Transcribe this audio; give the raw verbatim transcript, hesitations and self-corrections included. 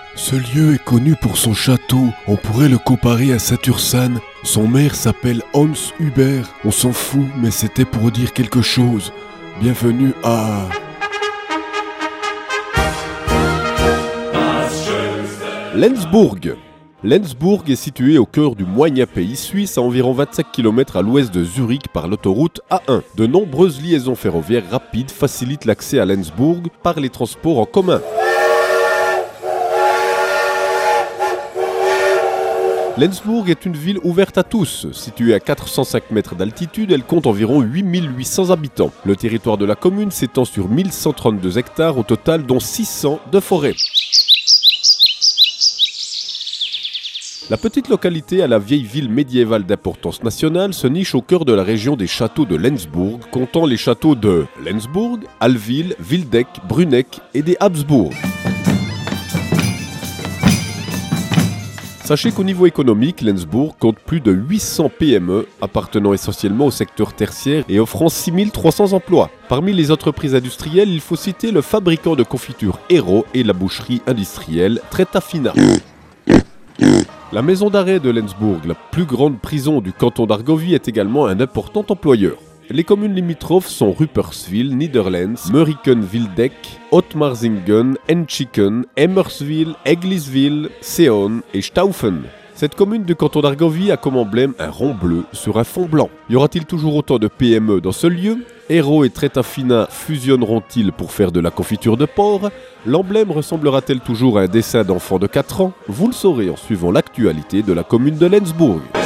Ce lieu est connu pour son château, on pourrait le comparer à Saint-Ursanne. Son maire s'appelle Hans Huber, on s'en fout, mais c'était pour dire quelque chose. Bienvenue à... Lenzburg. Lenzburg est situé au cœur du moyen pays suisse, à environ vingt-cinq kilomètres à l'ouest de Zurich par l'autoroute A un. De nombreuses liaisons ferroviaires rapides facilitent l'accès à Lenzburg par les transports en commun. Lenzburg est une ville ouverte à tous. Située à quatre cent cinq mètres d'altitude, elle compte environ huit mille huit cents habitants. Le territoire de la commune s'étend sur mille cent trente-deux hectares au total, dont six cents de forêt. La petite localité à la vieille ville médiévale d'importance nationale se niche au cœur de la région des châteaux de Lenzburg, comptant les châteaux de Lenzburg, Allwil, Wildeck, Brunegg et des Habsbourg. Sachez qu'au niveau économique, Lenzburg compte plus de huit cents P M E appartenant essentiellement au secteur tertiaire et offrant six mille trois cents emplois. Parmi les entreprises industrielles, il faut citer le fabricant de confiture Hérault et la boucherie industrielle Tretafina. La maison d'arrêt de Lenzburg, la plus grande prison du canton d'Argovie, est également un important employeur. Les communes limitrophes sont Rupperswil, Niederlenz, Möriken-Wildeck, Ottmarsingen, Entschiken, Emmerswil, Egliswil, Seeon et Staufen. Cette commune du canton d'Argovie a comme emblème un rond bleu sur un fond blanc. Y aura-t-il toujours autant de P M E dans ce lieu? Hérault et Tretafina fusionneront-ils pour faire de la confiture de porc? L'emblème ressemblera-t-elle toujours à un dessin d'enfant de quatre ans? Vous le saurez en suivant l'actualité de la commune de Lenzburg.